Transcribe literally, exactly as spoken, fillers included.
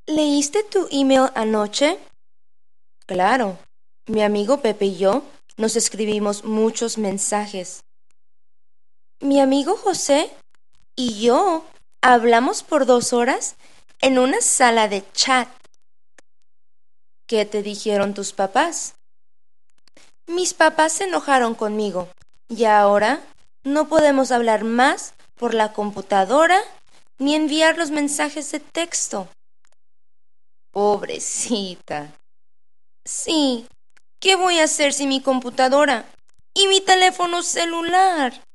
¿Leíste tu email anoche? Claro, mi amigo Pepe y yo nos escribimos muchos mensajes. Mi amigo José y yo hablamos por dos horas en una sala de chat. ¿Qué te dijeron tus papás? Mis papás se enojaron conmigo y ahora no podemos hablar más por la computadora ni enviar los mensajes de texto. Pobrecita. Sí, ¿qué voy a hacer sin mi computadora y mi teléfono celular?